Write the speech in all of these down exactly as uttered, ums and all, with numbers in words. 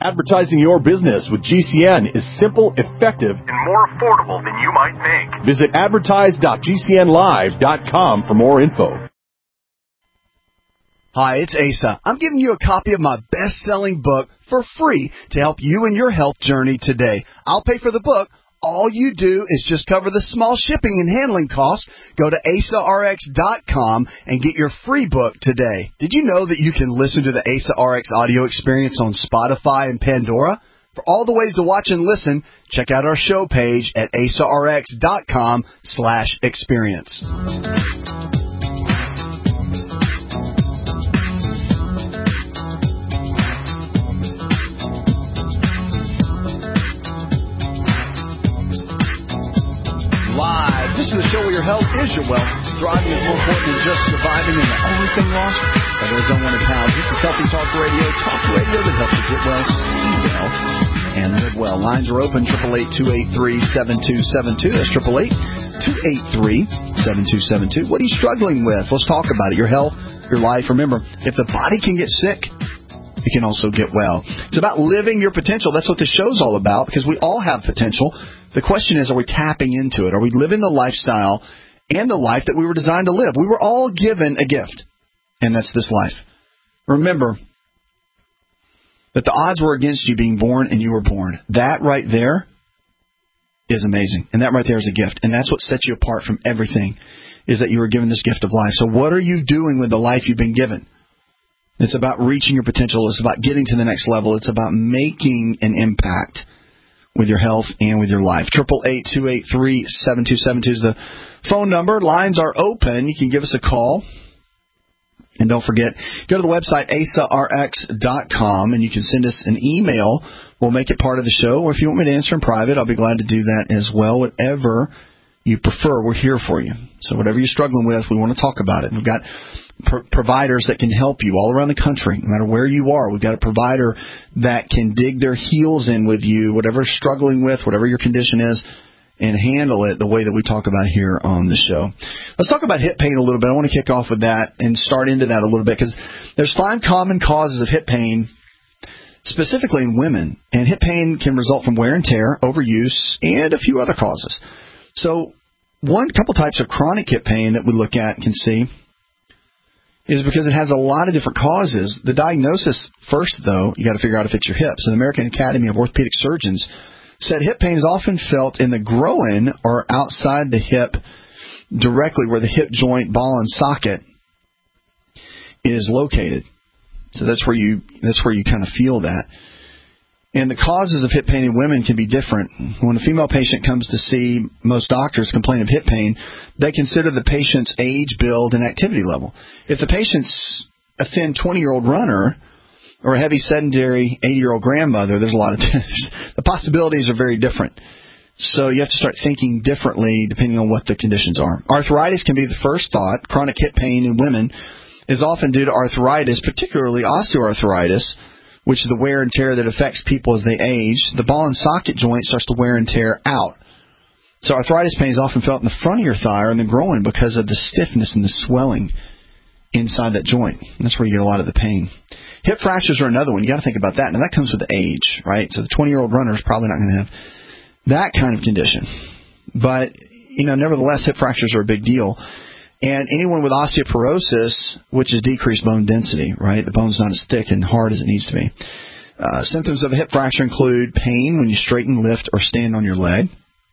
Advertising your business with G C N is simple, effective, and more affordable than you might think. Visit advertise dot g c n live dot com for more info. Hi, it's Asa. I'm giving you a copy of my best-selling book for free to help you in your health journey today. I'll pay for the book. All you do is just cover the small shipping and handling costs. Go to asa r x dot com and get your free book today. Did you know that you can listen to the Asa R X audio experience on Spotify and Pandora? For all the ways to watch and listen, check out our show page at asa r x dot com slash experience. Live. This is the show where your health is your wealth. Thriving is more important than just surviving, and the only thing lost are those unwanted pounds. This is Healthy Talk Radio. Talk radio that helps you get well, stay well, and live well. Lines are open, eight eight eight, two eight three, seven two seven two. That's eight eight eight, two eight three, seven two seven two. What are you struggling with? Let's talk about it. Your health, your life. Remember, if the body can get sick, you can also get well. It's about living your potential. That's what this show's all about, because we all have potential. The question is, are we tapping into it? Are we living the lifestyle and the life that we were designed to live? We were all given a gift, and that's this life. Remember that the odds were against you being born, and you were born. That right there is amazing, and that right there is a gift, and that's what sets you apart from everything, is that you were given this gift of life. So what are you doing with the life you've been given? It's about reaching your potential. It's about getting to the next level. It's about making an impact with your health and with your life. eight eight eight, two eight three, seven two seven two is the phone number. Lines are open. You can give us a call. And don't forget, go to the website, asa r x dot com, and you can send us an email. We'll make it part of the show. Or if you want me to answer in private, I'll be glad to do that as well. Whatever you prefer, we're here for you. So whatever you're struggling with, we want to talk about it. We've got Pro- providers that can help you all around the country, no matter where you are. We've got a provider that can dig their heels in with you, whatever you're struggling with, whatever your condition is, and handle it the way that we talk about here on the show. Let's talk about hip pain a little bit. I want to kick off with that and start into that a little bit, because there's five common causes of hip pain, specifically in women. And hip pain can result from wear and tear, overuse, and a few other causes. So one couple types of chronic hip pain that we look at and can see is because it has a lot of different causes. The diagnosis first, though, you got to figure out if it's your hips. So the American Academy of Orthopedic Surgeons said hip pain is often felt in the groin or outside the hip, directly where the hip joint, ball, and socket is located. So that's where you that's where you kind of feel that. And the causes of hip pain in women can be different. When a female patient comes to see most doctors complain of hip pain, they consider the patient's age, build, and activity level. If the patient's a thin twenty-year-old runner or a heavy sedentary eighty-year-old grandmother, there's a lot of the possibilities are very different. So you have to start thinking differently depending on what the conditions are. Arthritis can be the first thought. Chronic hip pain in women is often due to arthritis, particularly osteoarthritis, which is the wear and tear that affects people as they age. The ball and socket joint starts to wear and tear out. So arthritis pain is often felt in the front of your thigh or in the groin because of the stiffness and the swelling inside that joint. And that's where you get a lot of the pain. Hip fractures are another one. You got to think about that. Now, that comes with age, right? So the twenty-year-old runner is probably not going to have that kind of condition. But, you know, nevertheless, hip fractures are a big deal. And anyone with osteoporosis, which is decreased bone density, right? The bone's not as thick and hard as it needs to be. Uh, symptoms of a hip fracture include pain when you straighten, lift, or stand on your leg.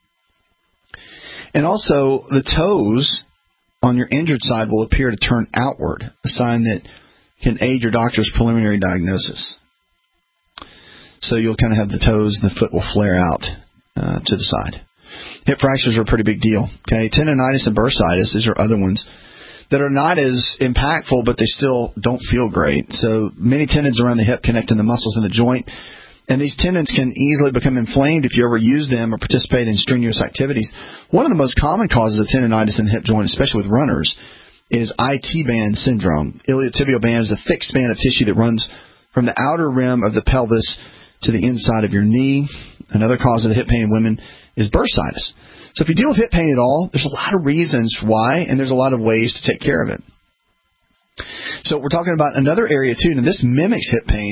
And also, the toes on your injured side will appear to turn outward, a sign that can aid your doctor's preliminary diagnosis. So you'll kind of have the toes and the foot will flare out uh, to the side. Hip fractures are a pretty big deal. Okay, tendonitis and bursitis, these are other ones that are not as impactful, but they still don't feel great. So many tendons around the hip connect in the muscles in the joint, and these tendons can easily become inflamed if you ever use them or participate in strenuous activities. One of the most common causes of tendonitis in the hip joint, especially with runners, is I T band syndrome. Iliotibial band is a thick span of tissue that runs from the outer rim of the pelvis to the inside of your knee. Another cause of the hip pain in women is bursitis. So if you deal with hip pain at all, there's a lot of reasons why, and there's a lot of ways to take care of it. So we're talking about another area, too, and this mimics hip pain,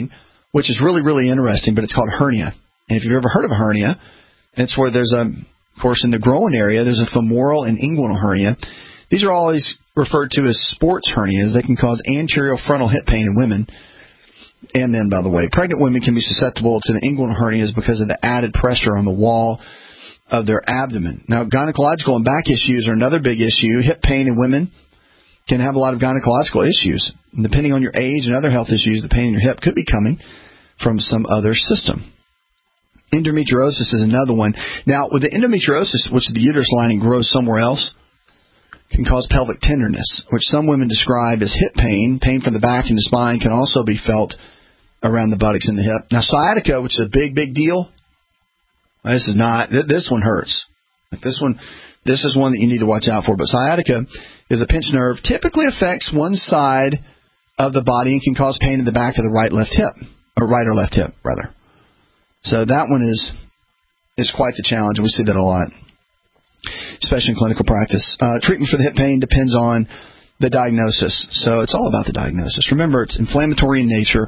which is really, really interesting, but it's called hernia. And if you've ever heard of a hernia, it's where there's a, of course, in the groin area, there's a femoral and inguinal hernia. These are always referred to as sports hernias. They can cause anterior frontal hip pain in women. And then, by the way, pregnant women can be susceptible to the inguinal hernias because of the added pressure on the wall of their abdomen. Now, gynecological and back issues are another big issue. Hip pain in women can have a lot of gynecological issues. And depending on your age and other health issues, the pain in your hip could be coming from some other system. Endometriosis is another one. Now, with the endometriosis, which the uterus lining grows somewhere else, can cause pelvic tenderness, which some women describe as hip pain. Pain from the back and the spine can also be felt around the buttocks and the hip. Now, sciatica, which is a big, big deal, this is not, this one hurts. This one, this is one that you need to watch out for. But sciatica is a pinched nerve, typically affects one side of the body and can cause pain in the back of the right left hip, or right or left hip, rather. So that one is is quite the challenge, and we see that a lot, especially in clinical practice. Uh, treatment for the hip pain depends on the diagnosis. So it's all about the diagnosis. Remember, it's inflammatory in nature.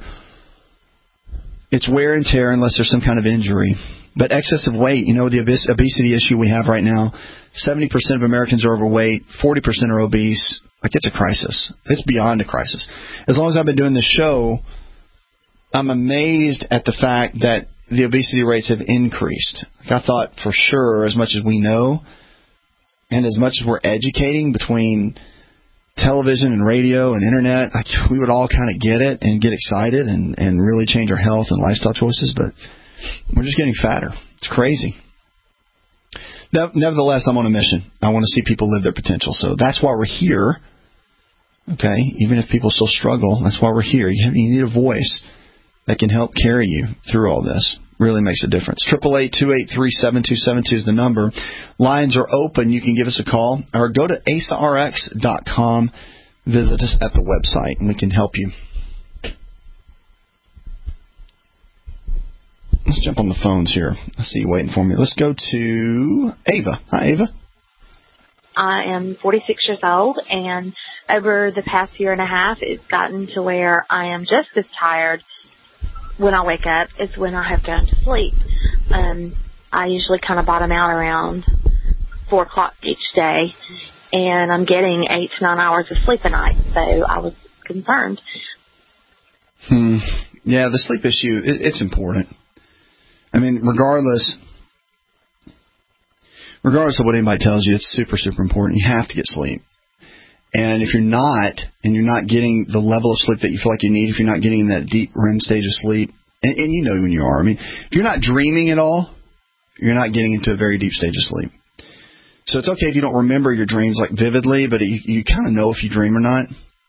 It's wear and tear unless there's some kind of injury. But excessive weight, you know, the obes- obesity issue we have right now, seventy percent of Americans are overweight, forty percent are obese. Like, it's a crisis. It's beyond a crisis. As long as I've been doing this show, I'm amazed at the fact that the obesity rates have increased. Like, I thought for sure, as much as we know, and as much as we're educating between television and radio and internet, like, we would all kind of get it and get excited and, and really change our health and lifestyle choices, but we're just getting fatter. It's crazy. Nevertheless, I'm on a mission. I want to see people live their potential. So that's why we're here. Okay? Even if people still struggle, that's why we're here. You, have, you need a voice that can help carry you through all this. Really makes a difference. eight eight eight, two eight three, seven two seven two is the number. Lines are open. You can give us a call or go to A S A R X dot com. Visit us at the website, and we can help you. Let's jump on the phones here. I see you waiting for me. Let's go to Ava. Hi, Ava. I am forty-six years old, and over the past year and a half, it's gotten to where I am just as tired when I wake up as when I have gone to sleep. Um, I usually kind of bottom out around four o'clock each day, and I'm getting eight to nine hours of sleep a night, so I was concerned. Hmm. Yeah, the sleep issue, it, it's important. I mean, regardless, regardless of what anybody tells you, it's super, super important. You have to get sleep. And if you're not, and you're not getting the level of sleep that you feel like you need, if you're not getting in that deep R E M stage of sleep, and, and you know when you are. I mean, if you're not dreaming at all, you're not getting into a very deep stage of sleep. So it's okay if you don't remember your dreams like vividly, but you, you kind of know if you dream or not.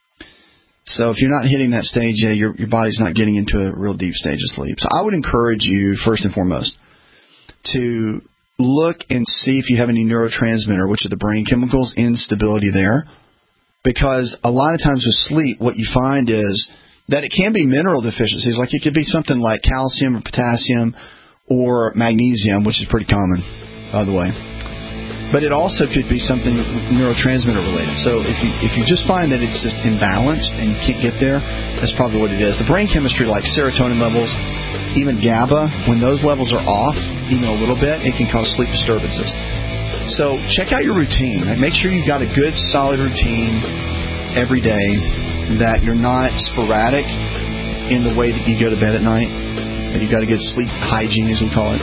So if you're not hitting that stage yet, your, your body's not getting into a real deep stage of sleep. So I would encourage you, first and foremost, to look and see if you have any neurotransmitter, which are the brain chemicals, instability there. Because a lot of times with sleep, what you find is that it can be mineral deficiencies. Like, it could be something like calcium or potassium or magnesium, which is pretty common, by the way. But it also could be something neurotransmitter related. So if you if you just find that it's just imbalanced and you can't get there, that's probably what it is. The brain chemistry, like serotonin levels, even GABA, when those levels are off, even a little bit, it can cause sleep disturbances. So check out your routine. Like, make sure you've got a good, solid routine every day, that you're not sporadic in the way that you go to bed at night, that you've got a good sleep hygiene, as we call it,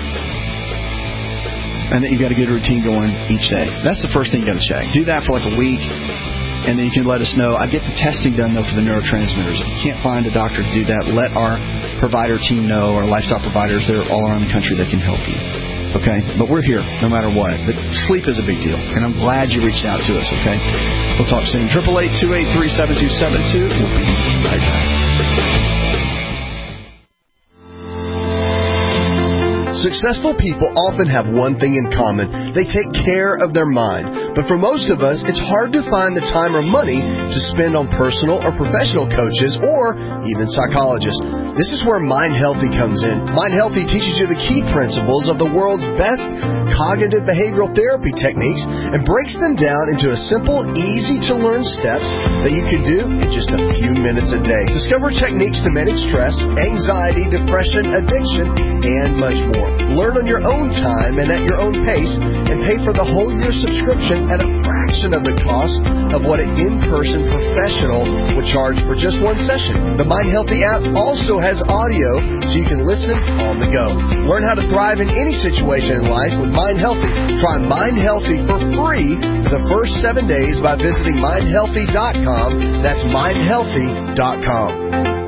and that you've got a good routine going each day. That's the first thing you got to check. Do that for like a week, and then you can let us know. I get the testing done, though, for the neurotransmitters. If you can't find a doctor to do that, let our provider team know, our lifestyle providers. They're all around the country that can help you. Okay? But we're here no matter what. But sleep is a big deal, and I'm glad you reached out to us, okay? We'll talk soon. eight eight eight, two eight three, seven two seven two. We'll be right back. Successful people often have one thing in common. They take care of their mind. But for most of us, it's hard to find the time or money to spend on personal or professional coaches or even psychologists. This is where Mind Healthy comes in. Mind Healthy teaches you the key principles of the world's best cognitive behavioral therapy techniques and breaks them down into a simple, easy-to-learn steps that you can do in just a few minutes a day. Discover techniques to manage stress, anxiety, depression, addiction, and much more. Learn on your own time and at your own pace, and pay for the whole year subscription at a fraction of the cost of what an in-person professional would charge for just one session. The Mind Healthy app also has audio so you can listen on the go. Learn how to thrive in any situation in life with Mind Healthy. Try Mind Healthy for free for the first seven days by visiting mind healthy dot com. That's mind healthy dot com.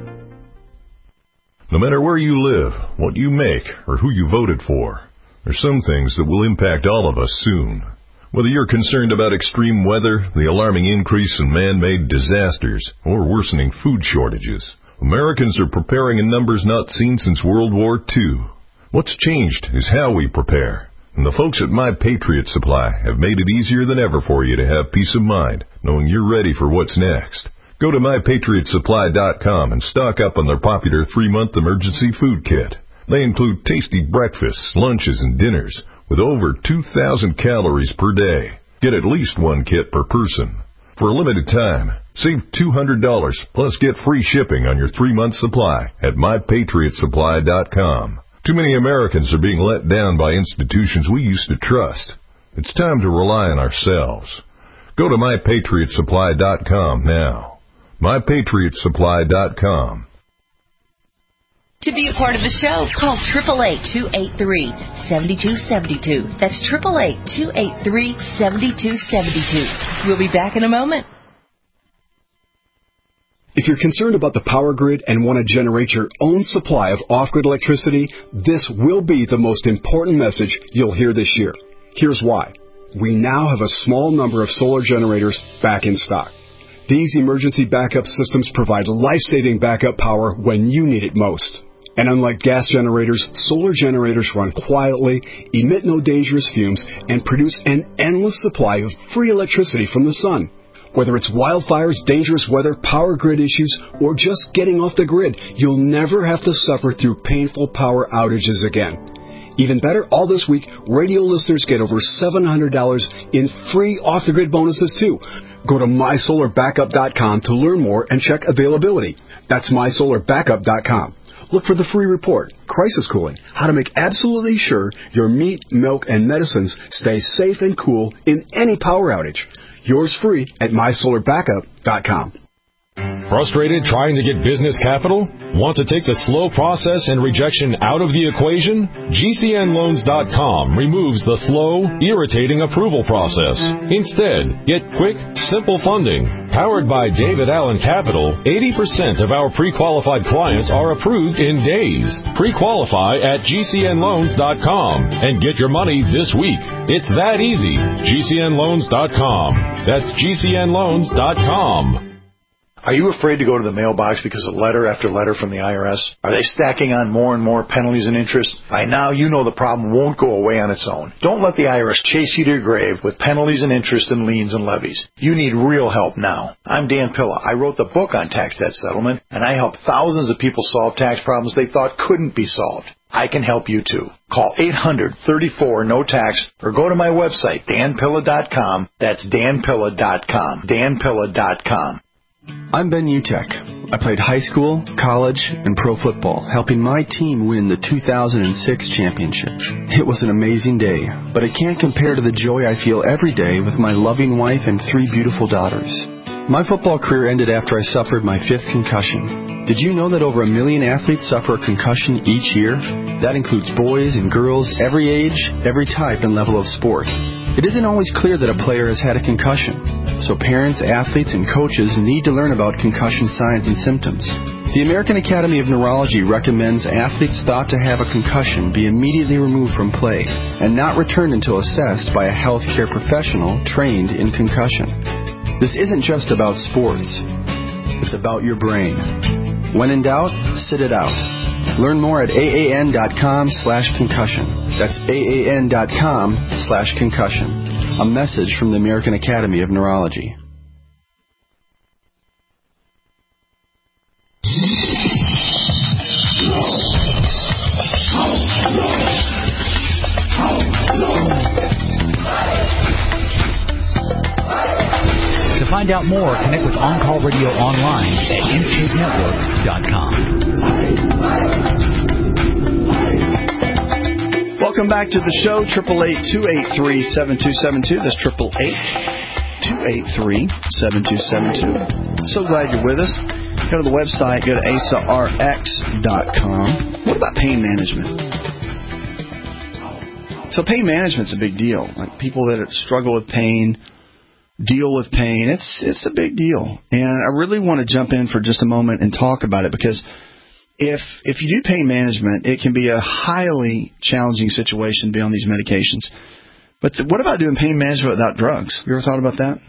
No matter where you live, what you make, or who you voted for, there's some things that will impact all of us soon. Whether you're concerned about extreme weather, the alarming increase in man-made disasters, or worsening food shortages, Americans are preparing in numbers not seen since World War Two. What's changed is how we prepare. And the folks at My Patriot Supply have made it easier than ever for you to have peace of mind, knowing you're ready for what's next. Go to my patriot supply dot com and stock up on their popular three-month emergency food kit. They include tasty breakfasts, lunches, and dinners with over two thousand calories per day. Get at least one kit per person. For a limited time, save two hundred dollars plus get free shipping on your three-month supply at my patriot supply dot com. Too many Americans are being let down by institutions we used to trust. It's time to rely on ourselves. Go to my patriot supply dot com now. my patriot supply dot com. To be a part of the show, call eight eight eight, two eight three, seven two seven two. That's eight eight eight, two eight three, seven two seven two. We'll be back in a moment. If you're concerned about the power grid and want to generate your own supply of off-grid electricity, this will be the most important message you'll hear this year. Here's why. We now have a small number of solar generators back in stock. These emergency backup systems provide life-saving backup power when you need it most. And unlike gas generators, solar generators run quietly, emit no dangerous fumes, and produce an endless supply of free electricity from the sun. Whether it's wildfires, dangerous weather, power grid issues, or just getting off the grid, you'll never have to suffer through painful power outages again. Even better, all this week, radio listeners get over seven hundred dollars in free off-the-grid bonuses, too. Go to my solar backup dot com to learn more and check availability. That's my solar backup dot com. Look for the free report, Crisis Cooling, how to make absolutely sure your meat, milk, and medicines stay safe and cool in any power outage. Yours free at my solar backup dot com. Frustrated trying to get business capital? Want to take the slow process and rejection out of the equation? G C N loans dot com removes the slow, irritating approval process. Instead, get quick, simple funding. Powered by David Allen Capital, eighty percent of our pre-qualified clients are approved in days. Pre-qualify at G C N loans dot com and get your money this week. It's that easy. G C N loans dot com. That's G C N loans dot com. Are you afraid to go to the mailbox because of letter after letter from the I R S? Are they stacking on more and more penalties and interest? By now, you know the problem won't go away on its own. Don't let the I R S chase you to your grave with penalties and interest and liens and levies. You need real help now. I'm Dan Pilla. I wrote the book on tax debt settlement, and I help thousands of people solve tax problems they thought couldn't be solved. I can help you too. Call eight hundred, thirty-four, no tax or go to my website, dan pilla dot com. That's dan pilla dot com. dan pilla dot com. I'm Ben Utek. I played high school, college, and pro football, helping my team win the two thousand six championship. It was an amazing day, but it can't compare to the joy I feel every day with my loving wife and three beautiful daughters. My football career ended after I suffered my fifth concussion. Did you know that over a million athletes suffer a concussion each year? That includes boys and girls, every age, every type and level of sport. It isn't always clear that a player has had a concussion, so parents, athletes, and coaches need to learn about concussion signs and symptoms. The American Academy of Neurology recommends athletes thought to have a concussion be immediately removed from play and not returned until assessed by a healthcare professional trained in concussion. This isn't just about sports. It's about your brain. When in doubt, sit it out. Learn more at aan.com slash concussion. That's aan.com slash concussion. A message from the American Academy of Neurology. To find out more, connect with On Call Radio online at n k network dot com. Welcome back to the show, triple eight, two eight three, seven two seven two. That's triple eight, two eight three, seven two seven two. So glad you're with us. Go to the website, go to A S A R X dot com. What about pain management? So pain management's a big deal. Like people that struggle with pain, deal with pain, it's it's a big deal. And I really want to jump in for just a moment and talk about it, because if if you do pain management, it can be a highly challenging situation to be on these medications. But the, what about doing pain management without drugs? You ever thought about that?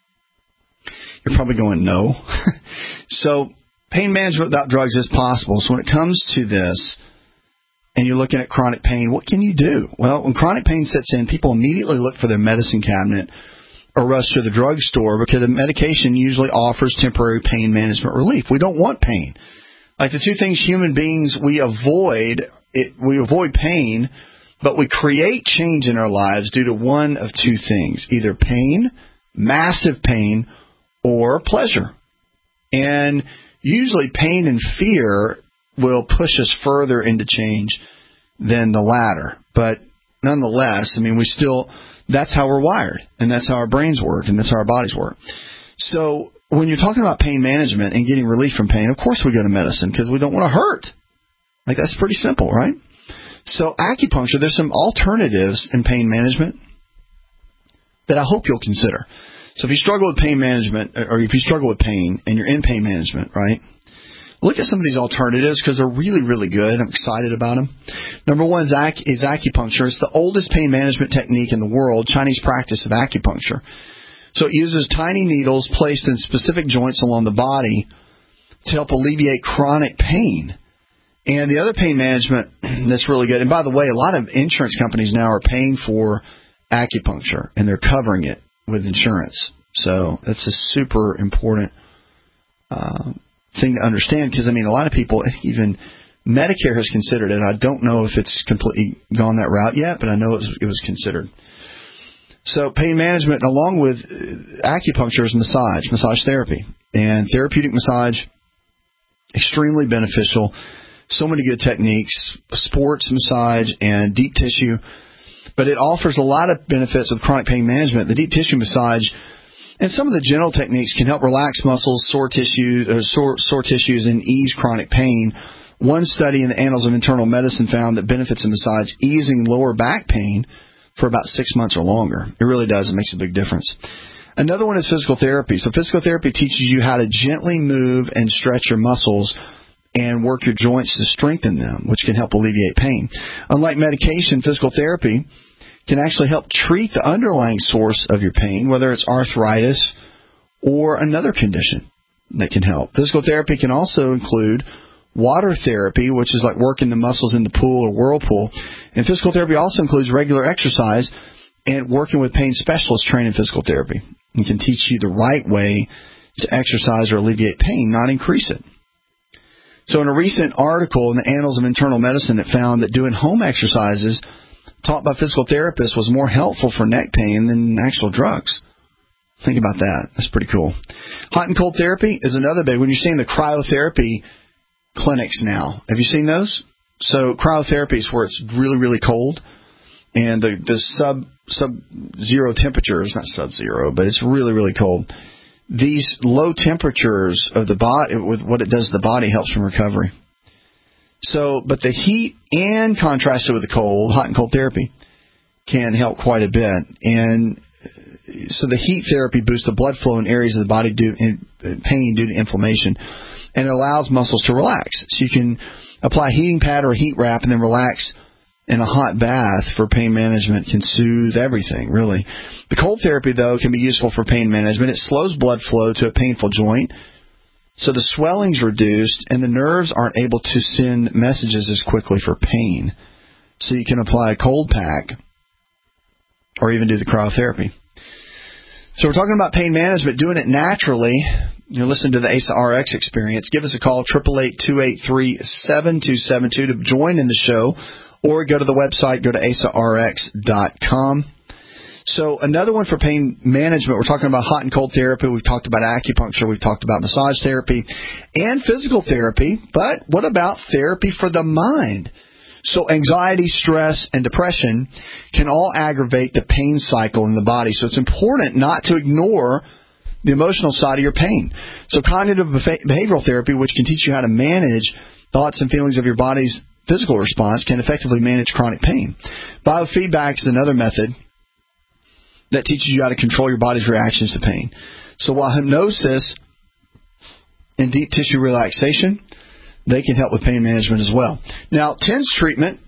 You're probably going, no. So pain management without drugs is possible. So when it comes to this, and you're looking at chronic pain, what can you do? Well, when chronic pain sets in, people immediately look for their medicine cabinet or rush to the drugstore, because the medication usually offers temporary pain management relief. We don't want pain. Like the two things human beings we avoid, it, we avoid pain, but we create change in our lives due to one of two things: either pain, massive pain, or pleasure. And usually pain and fear will push us further into change than the latter. But nonetheless, I mean, we still, that's how we're wired, and that's how our brains work, and that's how our bodies work. So when you're talking about pain management and getting relief from pain, of course we go to medicine, because we don't want to hurt. Like, that's pretty simple, right? So acupuncture, there's some alternatives in pain management that I hope you'll consider. So if you struggle with pain management, or if you struggle with pain and you're in pain management, right, look at some of these alternatives, because they're really, really good. I'm excited about them. Number one is, ac- is acupuncture. It's the oldest pain management technique in the world, Chinese practice of acupuncture. So it uses tiny needles placed in specific joints along the body to help alleviate chronic pain. And the other pain management that's really good, and by the way, a lot of insurance companies now are paying for acupuncture, and they're covering it with insurance. So that's a super important uh, thing to understand, because, I mean, a lot of people, even Medicare has considered it. I don't know if it's completely gone that route yet, but I know it was, it was considered. So pain management, along with acupuncture, is massage, massage therapy. And therapeutic massage, extremely beneficial. So many good techniques, sports massage and deep tissue. But it offers a lot of benefits with chronic pain management. The deep tissue massage and some of the gentle techniques can help relax muscles, sore tissue, uh, sore, sore tissues, and ease chronic pain. One study in the Annals of Internal Medicine found that benefits of massage easing lower back pain for about six months or longer. It really does. It makes a big difference. Another one is physical therapy. So physical therapy teaches you how to gently move and stretch your muscles and work your joints to strengthen them, which can help alleviate pain. Unlike medication, physical therapy can actually help treat the underlying source of your pain, whether it's arthritis or another condition that can help. Physical therapy can also include water therapy, which is like working the muscles in the pool or whirlpool. And physical therapy also includes regular exercise and working with pain specialists trained in physical therapy. It can teach you the right way to exercise or alleviate pain, not increase it. So in a recent article in the Annals of Internal Medicine, it found that doing home exercises taught by physical therapists was more helpful for neck pain than actual drugs. Think about that. That's pretty cool. Hot and cold therapy is another big. When you're seeing the cryotherapy clinics now, have you seen those? So cryotherapy is where it's really, really cold, and the, the sub sub zero temperatures, not sub zero, but it's really, really cold. These low temperatures of the body, with what it does to the body, helps from recovery. So, but the heat and contrasted with the cold, hot and cold therapy, can help quite a bit. And so the heat therapy boosts the blood flow in areas of the body due in pain due to inflammation, and it allows muscles to relax. So you can apply a heating pad or a heat wrap and then relax in a hot bath for pain management. Can soothe everything, really. The cold therapy, though, can be useful for pain management. It slows blood flow to a painful joint, So the swelling's reduced, and the nerves aren't able to send messages as quickly for pain. So you can apply a cold pack or even do the cryotherapy. So we're talking about pain management, doing it naturally. You listen to the A S A R X experience. Give us a call, eight eight eight, two eight three, seven two seven two to join in the show, or go to the website, go to A S A R X dot com. So another one for pain management, we're talking about hot and cold therapy. We've talked about acupuncture. We've talked about massage therapy and physical therapy. But what about therapy for the mind? So anxiety, stress, and depression can all aggravate the pain cycle in the body. So it's important not to ignore the emotional side of your pain. So cognitive behavioral therapy, which can teach you how to manage thoughts and feelings of your body's physical response, can effectively manage chronic pain. Biofeedback is another method that teaches you how to control your body's reactions to pain. So while hypnosis and deep tissue relaxation, they can help with pain management as well. Now, TENS treatment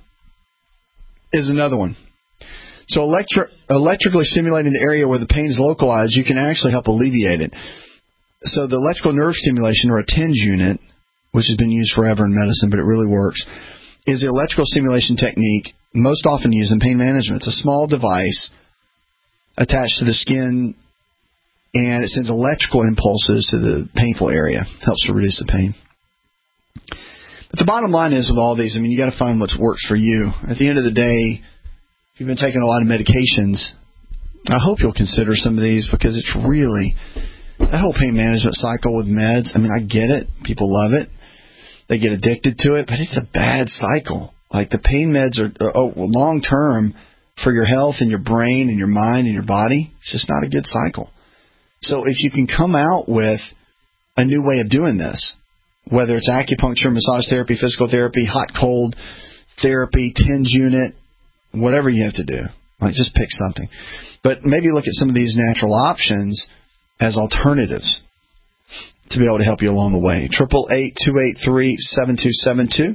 is another one. So electri- electrically stimulating the area where the pain is localized, you can actually help alleviate it. So the electrical nerve stimulation, or a TENS unit, which has been used forever in medicine, but it really works, is the electrical stimulation technique most often used in pain management. It's a small device attached to the skin, and it sends electrical impulses to the painful area. Helps to reduce the pain. But the bottom line is with all these, I mean, you got to find what works for you. At the end of the day, if you've been taking a lot of medications, I hope you'll consider some of these, because it's really, that whole pain management cycle with meds, I mean, I get it. People love it. They get addicted to it, but it's a bad cycle. Like the pain meds are, are oh, long term for your health and your brain and your mind and your body. It's just not a good cycle. So if you can come out with a new way of doing this, whether it's acupuncture, massage therapy, physical therapy, hot, cold therapy, TENS unit, whatever you have to do, like just pick something. But maybe look at some of these natural options as alternatives to be able to help you along the way. eight eight eight, two eight three, seven two seven two.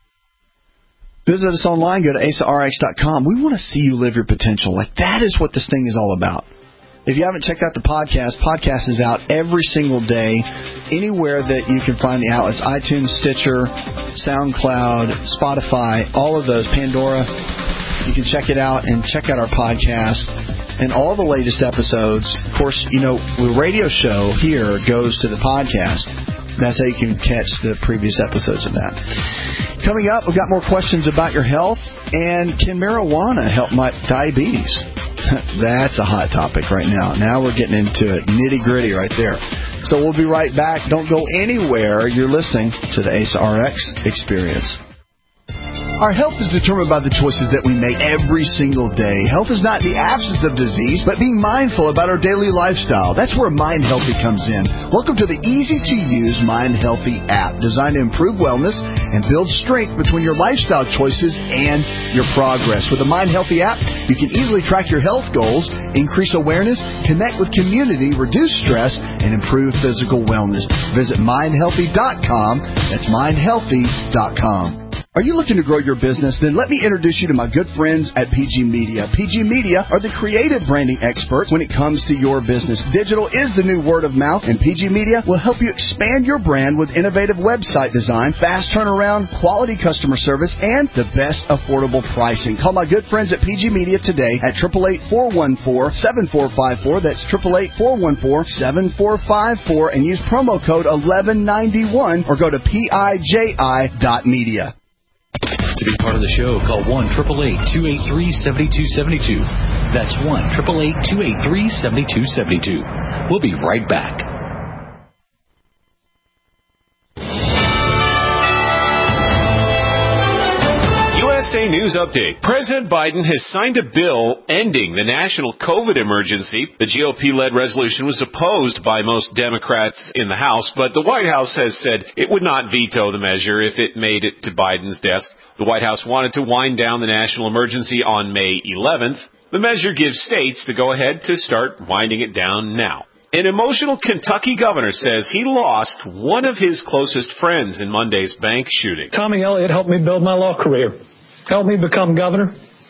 Visit us online. Go to A S A R X dot com. We want to see you live your potential. Like, that is what this thing is all about. If you haven't checked out the podcast, podcast is out every single day, anywhere that you can find the outlets: iTunes, Stitcher, SoundCloud, Spotify, all of those, Pandora. You can check it out and check out our podcast and all the latest episodes. Of course, you know, the radio show here goes to the podcast. That's how you can catch the previous episodes of that. Coming up, we've got more questions about your health. And can marijuana help my diabetes? That's a hot topic right now. Now we're getting into it. Nitty-gritty right there. So we'll be right back. Don't go anywhere. You're listening to the A S A R X Experience. Our health is determined by the choices that we make every single day. Health is not the absence of disease, but being mindful about our daily lifestyle. That's where Mind Healthy comes in. Welcome to the easy-to-use Mind Healthy app, designed to improve wellness and build strength between your lifestyle choices and your progress. With the Mind Healthy app, you can easily track your health goals, increase awareness, connect with community, reduce stress, and improve physical wellness. Visit mind healthy dot com. That's mind healthy dot com. Are you looking to grow your business? Then let me introduce you to my good friends at P G Media. P G Media are the creative branding experts when it comes to your business. Digital is the new word of mouth, and P G Media will help you expand your brand with innovative website design, fast turnaround, quality customer service, and the best affordable pricing. Call my good friends at P G Media today at eight eight eight, four one four, seven four five four. That's eight eight eight, four one four, seven four five four, and use promo code eleven ninety-one or go to P I J I dot media. To be part of the show, call one eight eight eight, two eight three, seven two seven two. That's one eight eight eight, two eight three, seven two seven two. We'll be right back. U S A News Update. President Biden has signed a bill ending the national COVID emergency. The G O P-led resolution was opposed by most Democrats in the House, but the White House has said it would not veto the measure if it made it to Biden's desk. The White House wanted to wind down the national emergency on May eleventh. The measure gives states the go-ahead to start winding it down now. An emotional Kentucky governor says he lost one of his closest friends in Monday's bank shooting. Tommy Elliott helped me build my law career, helped me become governor,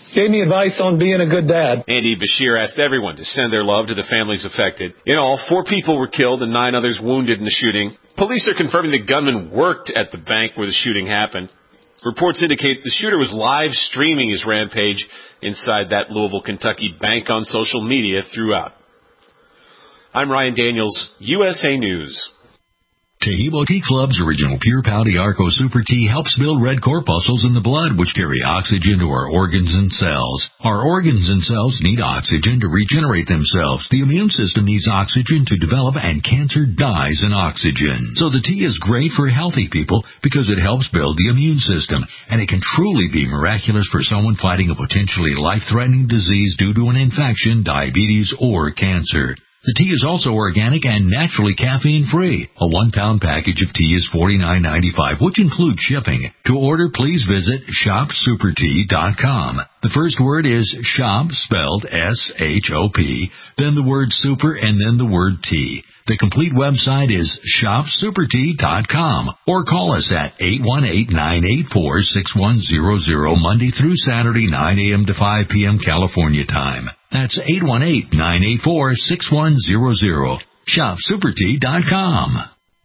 gave me advice on being a good dad. Andy Bashir asked everyone to send their love to the families affected. In all, four people were killed and nine others wounded in the shooting. Police are confirming the gunman worked at the bank where the shooting happened. Reports indicate the shooter was live streaming his rampage inside that Louisville, Kentucky bank on social media throughout. I'm Ryan Daniels, U S A News. Tehebo Tea Club's original Pure Pouty Arco Super Tea helps build red corpuscles in the blood, which carry oxygen to our organs and cells. Our organs and cells need oxygen to regenerate themselves. The immune system needs oxygen to develop, and cancer dies in oxygen. So the tea is great for healthy people because it helps build the immune system, and it can truly be miraculous for someone fighting a potentially life-threatening disease due to an infection, diabetes, or cancer. The tea is also organic and naturally caffeine-free. A one-pound package of tea is forty-nine ninety-five, which includes shipping. To order, please visit shop super tea dot com. The first word is shop, spelled S H O P, then the word super, and then the word tea. The complete website is shop super tea dot com, or call us at eight one eight, nine eight four, six one zero zero Monday through Saturday, nine a.m. to five p.m. California time. That's eight one eight, nine eight four, six one zero zero. shop super tea dot com.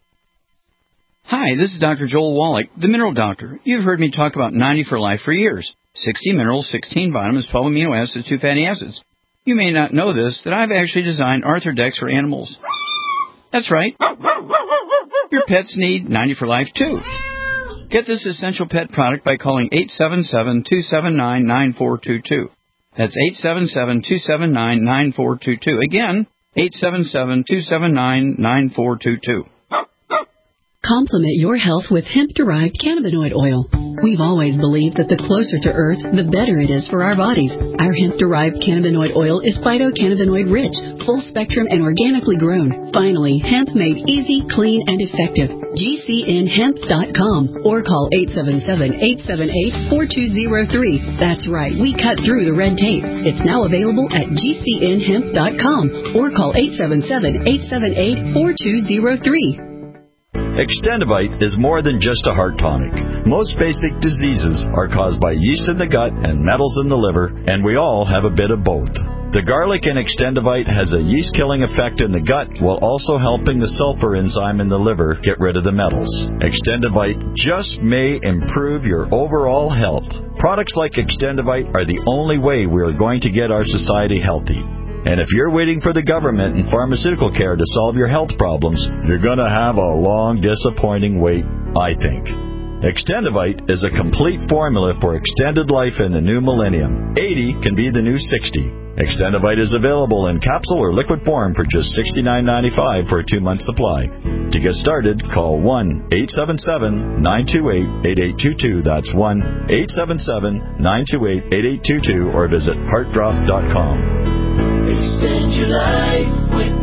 Hi, this is Doctor Joel Wallach, the Mineral Doctor. You've heard me talk about ninety for Life for years. sixty minerals, sixteen vitamins, twelve amino acids, two fatty acids. You may not know this, that I've actually designed Arthrodex for animals. That's right. Your pets need ninety for Life, too. Get this essential pet product by calling eight seven seven, two seven nine, nine four two two. That's eight seven seven, two seven nine, nine four two two. Again, eight seven seven, two seven nine, nine four two two. Complement your health with hemp-derived cannabinoid oil. We've always believed that the closer to Earth, the better it is for our bodies. Our hemp-derived cannabinoid oil is phytocannabinoid-rich, full-spectrum, and organically grown. Finally, hemp made easy, clean, and effective. G C N hemp dot com or call eight seven seven, eight seven eight, four two zero three. That's right, we cut through the red tape. It's now available at G C N hemp dot com or call eight seven seven, eight seven eight, four two zero three. Extendivite is more than just a heart tonic. Most basic diseases are caused by yeast in the gut and metals in the liver, and we all have a bit of both. The garlic in Extendivite has a yeast-killing effect in the gut while also helping the sulfur enzyme in the liver get rid of the metals. Extendivite just may improve your overall health. Products like Extendivite are the only way we are going to get our society healthy. And if you're waiting for the government and pharmaceutical care to solve your health problems, you're going to have a long, disappointing wait, I think. Extendivite is a complete formula for extended life in the new millennium. eighty can be the new sixty. Extendivite is available in capsule or liquid form for just sixty-nine ninety-five for a two-month supply. To get started, call one eight seven seven, nine two eight, eight eight two two. That's one eight seven seven, nine two eight, eight eight two two or visit heart drop dot com. Extend your life with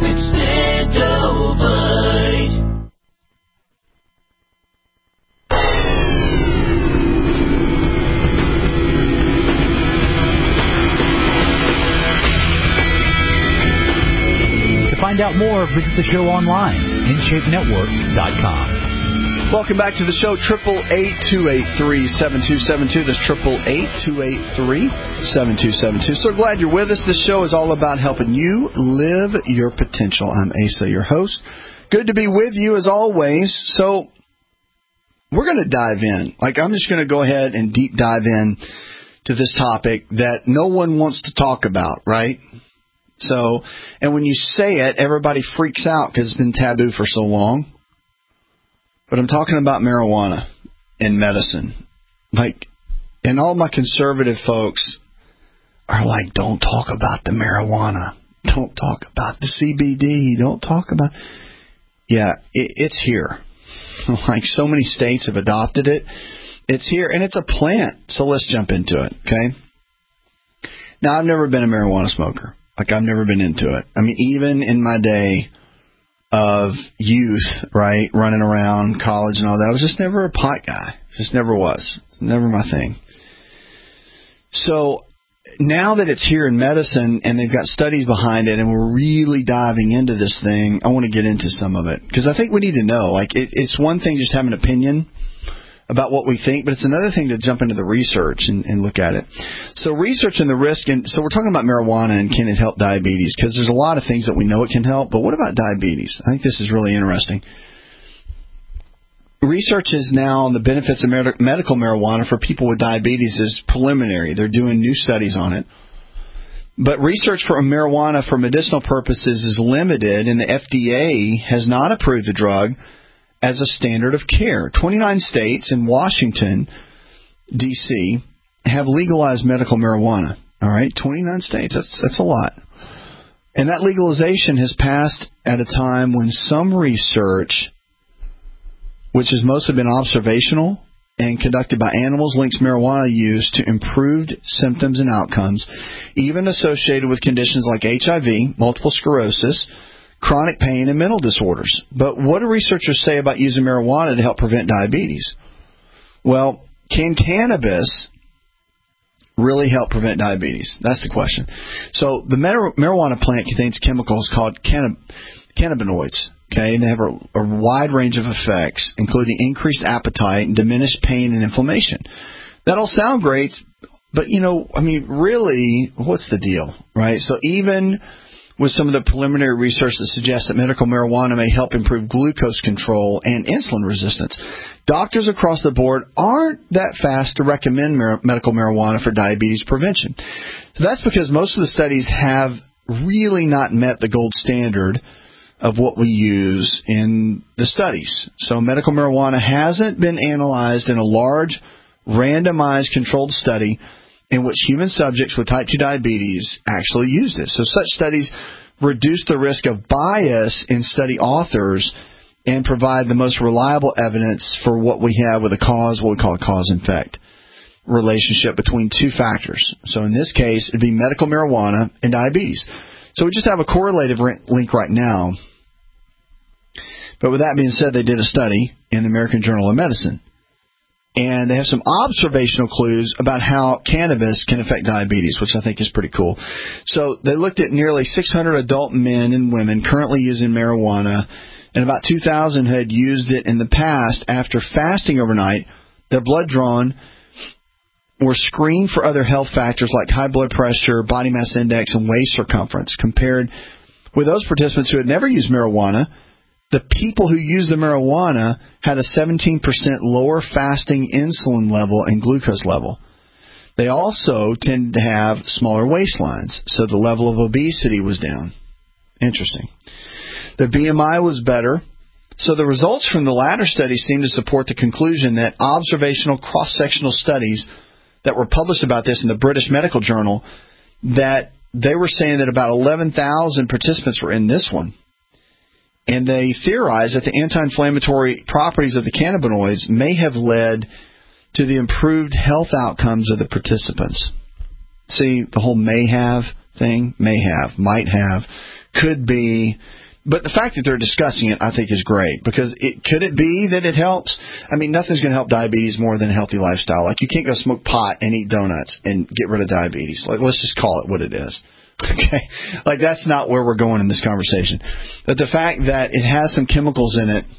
Extendivite. To find out more, visit the show online, in shape network dot com. Welcome back to the show, triple eight, two eight three, seven two seven two. That's triple eight, two eight three, seven two seven two. So glad you're with us. This show is all about helping you live your potential. I'm Asa, your host. Good to be with you as always. So we're going to dive in. Like, I'm just going to go ahead and deep dive in to this topic that no one wants to talk about, right? So, and when you say it, everybody freaks out because it's been taboo for so long. But I'm talking about marijuana in medicine. Like, and all my conservative folks are like, don't talk about the marijuana. Don't talk about the C B D. Don't talk about... Yeah, it, it's here. Like, so many states have adopted it. It's here, and it's a plant. So let's jump into it, okay? Now, I've never been a marijuana smoker. Like, I've never been into it. I mean, even in my day of youth, right, running around college and all that, I was just never a pot guy. Just never was. It's never my thing. So now that it's here in medicine and they've got studies behind it and we're really diving into this thing, I want to get into some of it. Because I think we need to know, like, it, it's one thing just having an opinion about what we think, but it's another thing to jump into the research and, and look at it. So research and the risk, and so we're talking about marijuana and can it help diabetes, because there's a lot of things that we know it can help, but what about diabetes? I think this is really interesting. Research is now on the benefits of med- medical marijuana for people with diabetes is preliminary. They're doing new studies on it. But research for marijuana for medicinal purposes is limited, and the F D A has not approved the drug as a standard of care. twenty-nine states and Washington, D C, have legalized medical marijuana. All right, twenty-nine states. That's that's a lot. And that legalization has passed at a time when some research, which has mostly been observational and conducted by animals, links marijuana use to improved symptoms and outcomes, even associated with conditions like H I V, multiple sclerosis, chronic pain, and mental disorders. But what do researchers say about using marijuana to help prevent diabetes? Well, can cannabis really help prevent diabetes? That's the question. So the mar- marijuana plant contains chemicals called cannab- cannabinoids. Okay, and they have a, a wide range of effects, including increased appetite and diminished pain and inflammation. That all sound great, but, you know, I mean, really, what's the deal, right? So even with some of the preliminary research that suggests that medical marijuana may help improve glucose control and insulin resistance, doctors across the board aren't that fast to recommend mar- medical marijuana for diabetes prevention. So that's because most of the studies have really not met the gold standard of what we use in the studies. So medical marijuana hasn't been analyzed in a large, randomized, controlled study in which human subjects with type two diabetes actually used it. So such studies reduce the risk of bias in study authors and provide the most reliable evidence for what we have with a cause, what we call a cause-and-effect relationship between two factors. So in this case, it would be medical marijuana and diabetes. So we just have a correlative link right now. But with that being said, they did a study in the American Journal of Medicine. And they have some observational clues about how cannabis can affect diabetes, which I think is pretty cool. So they looked at nearly six hundred adult men and women currently using marijuana, and about two thousand had used it in the past. After fasting overnight, their blood drawn were screened for other health factors like high blood pressure, body mass index, and waist circumference. Compared with those participants who had never used marijuana, the people who used the marijuana had a seventeen percent lower fasting insulin level and glucose level. They also tended to have smaller waistlines, so the level of obesity was down. Interesting. Their B M I was better. So the results from the latter study seem to support the conclusion that observational cross-sectional studies that were published about this in the British Medical Journal, that they were saying that about eleven thousand participants were in this one. And they theorized that the anti-inflammatory properties of the cannabinoids may have led to the improved health outcomes of the participants. See, the whole may have thing, may have, might have, could be. But the fact that they're discussing it, I think, is great, because it could it be that it helps? I mean, nothing's going to help diabetes more than a healthy lifestyle. Like, you can't go smoke pot and eat donuts and get rid of diabetes. Like, let's just call it what it is. Okay? Like, that's not where we're going in this conversation. But the fact that it has some chemicals in it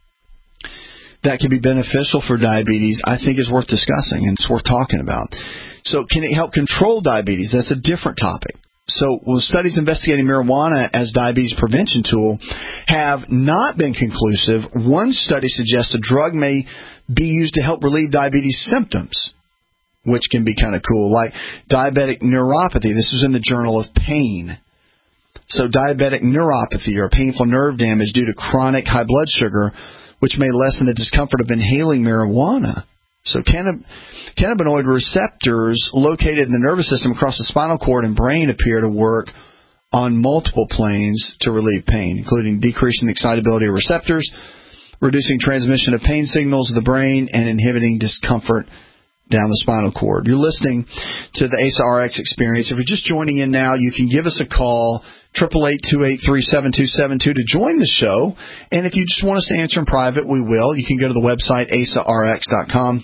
that can be beneficial for diabetes, I think is worth discussing, and it's worth talking about. So can it help control diabetes? That's a different topic. So well, studies investigating marijuana as diabetes prevention tool have not been conclusive. One study suggests a drug may be used to help relieve diabetes symptoms, which can be kind of cool, like diabetic neuropathy. This is in the Journal of Pain. So diabetic neuropathy, or painful nerve damage due to chronic high blood sugar, which may lessen the discomfort of inhaling marijuana. So cannab- cannabinoid receptors located in the nervous system across the spinal cord and brain appear to work on multiple planes to relieve pain, including decreasing the excitability of receptors, reducing transmission of pain signals to the brain, and inhibiting discomfort down the spinal cord. You're listening to the A S A R X Experience. If you're just joining in now, you can give us a call, eight eight eight, two eight three, seven two seven two, to join the show. And if you just want us to answer in private, we will. You can go to the website, A S A R X dot com.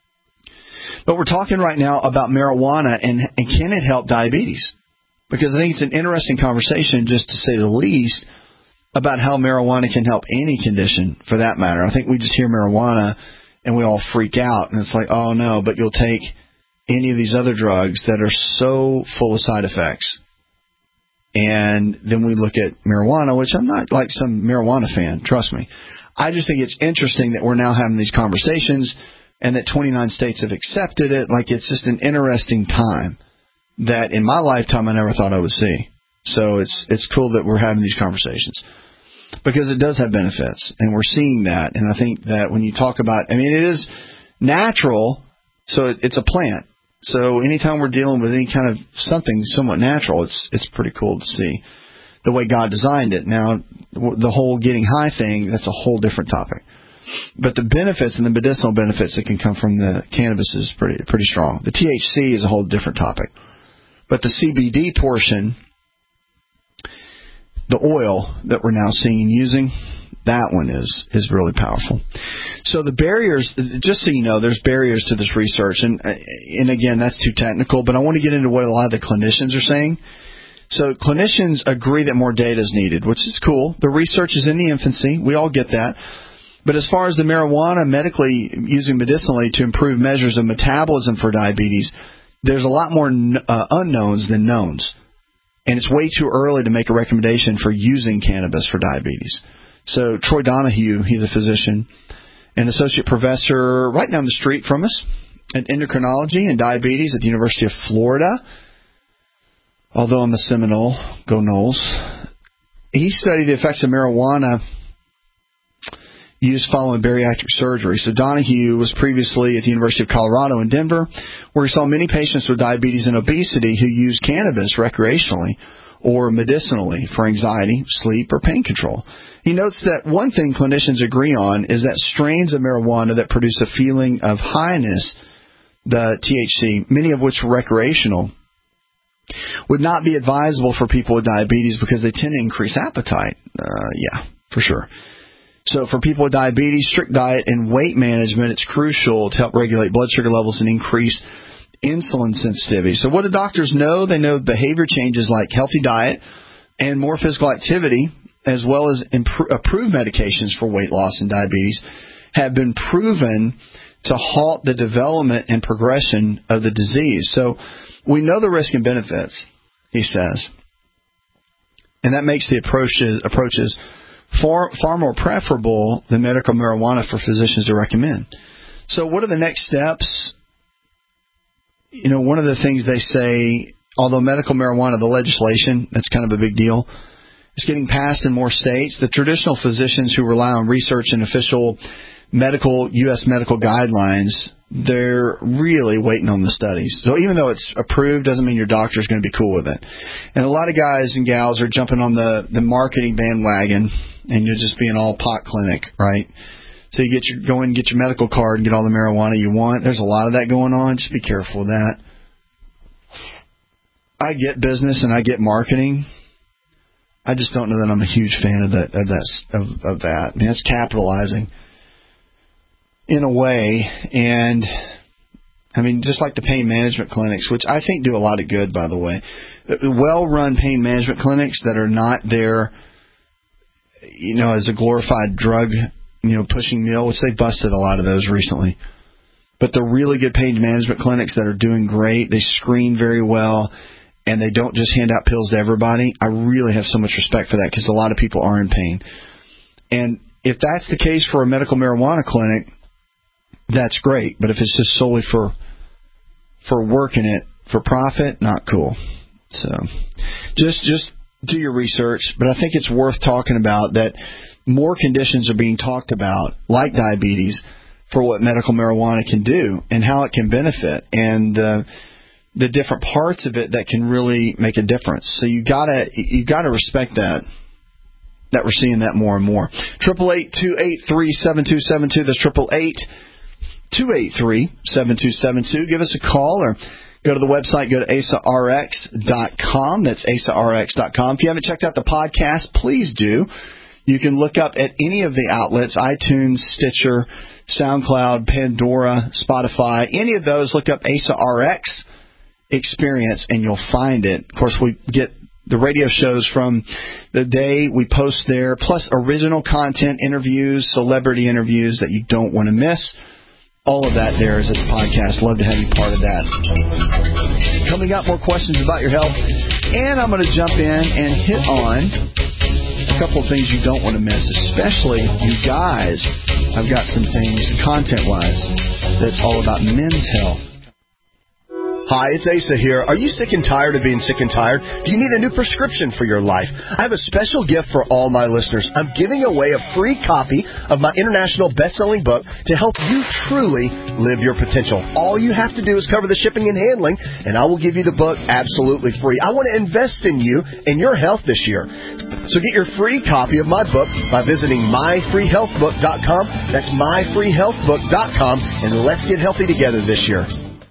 But we're talking right now about marijuana and, and can it help diabetes? Because I think it's an interesting conversation, just to say the least, about how marijuana can help any condition for that matter. I think we just hear marijuana and we all freak out. And it's like, oh, no, but you'll take any of these other drugs that are so full of side effects. And then we look at marijuana, which I'm not like some marijuana fan, trust me. I just think it's interesting that we're now having these conversations and that twenty-nine states have accepted it. Like, it's just an interesting time that in my lifetime I never thought I would see. So it's it's cool that we're having these conversations because it does have benefits, and we're seeing that. And I think that when you talk about, I mean, it is natural, so it, it's a plant. So anytime we're dealing with any kind of something somewhat natural, it's it's pretty cool to see the way God designed it. Now, the whole getting high thing, that's a whole different topic. But the benefits and the medicinal benefits that can come from the cannabis is pretty pretty strong. The T H C is a whole different topic. But the C B D portion, the oil that we're now seeing and using, that one is is really powerful. So the barriers, just so you know, there's barriers to this research. And, and again, that's too technical, but I want to get into what a lot of the clinicians are saying. So clinicians agree that more data is needed, which is cool. The research is in the infancy. We all get that. But as far as the marijuana medically, using medicinally to improve measures of metabolism for diabetes, there's a lot more uh, unknowns than knowns. And it's way too early to make a recommendation for using cannabis for diabetes. So Troy Donahue, he's a physician, an associate professor right down the street from us at endocrinology and diabetes at the University of Florida. Although I'm a Seminole, go Noles. He studied the effects of marijuana use following bariatric surgery. So Donahue was previously at the University of Colorado in Denver, where he saw many patients with diabetes and obesity who used cannabis recreationally or medicinally for anxiety, sleep, or pain control. He notes that one thing clinicians agree on is that strains of marijuana that produce a feeling of highness, the T H C, many of which were recreational, would not be advisable for people with diabetes because they tend to increase appetite. Uh, yeah, for sure. So for people with diabetes, strict diet and weight management, it's crucial to help regulate blood sugar levels and increase insulin sensitivity. So what do doctors know? They know behavior changes like healthy diet and more physical activity, as well as improve, approved medications for weight loss and diabetes, have been proven to halt the development and progression of the disease. So we know the risk and benefits, he says, and that makes the approaches, approaches far, far more preferable than medical marijuana for physicians to recommend. So what are the next steps? You know, one of the things they say, although medical marijuana, the legislation, that's kind of a big deal, is getting passed in more states, the traditional physicians who rely on research and official medical U S medical guidelines, they're really waiting on the studies. So even though it's approved, doesn't mean your doctor's going to be cool with it. And a lot of guys and gals are jumping on the, the marketing bandwagon, and you'll just be an all-pot clinic, right? So you get your go in and get your medical card and get all the marijuana you want. There's a lot of that going on. Just be careful with that. I get business and I get marketing. I just don't know that I'm a huge fan of that of that of, of that. I mean, that's capitalizing in a way, and I mean, just like the pain management clinics, which I think do a lot of good, by the way. Well-run pain management clinics that are not there, you know, as a glorified drug, you know, pushing mill, which they busted a lot of those recently. But the really good pain management clinics that are doing great, they screen very well, and they don't just hand out pills to everybody. I really have so much respect for that because a lot of people are in pain. And if that's the case for a medical marijuana clinic, that's great. But if it's just solely for for working it for profit, not cool. So just just do your research. But I think it's worth talking about that more conditions are being talked about, like diabetes, for what medical marijuana can do and how it can benefit, and uh, the different parts of it that can really make a difference. So you gotta you gotta respect that. That we're seeing that more and more. Triple eight two eight three seven two seven two. That's triple eight two eight three seven two seven two. Give us a call or go to the website. Go to A S A R X dot com. That's A S A R X dot com. If you haven't checked out the podcast, please do. You can look up at any of the outlets: iTunes, Stitcher, SoundCloud, Pandora, Spotify. Any of those, look up A S A R X Experience, and you'll find it. Of course, we get the radio shows from the day we post there, plus original content, interviews, celebrity interviews that you don't want to miss. All of that there is at the podcast. Love to have you part of that. Coming up, more questions about your health. And I'm going to jump in and hit on a couple of things you don't want to miss, especially you guys. I've got some things, content-wise, that's all about men's health. Hi, it's Asa here. Are you sick and tired of being sick and tired? Do you need a new prescription for your life? I have a special gift for all my listeners. I'm giving away a free copy of my international best-selling book to help you truly live your potential. All you have to do is cover the shipping and handling, and I will give you the book absolutely free. I want to invest in you and your health this year. So get your free copy of my book by visiting my free health book dot com. That's my free health book dot com, and let's get healthy together this year.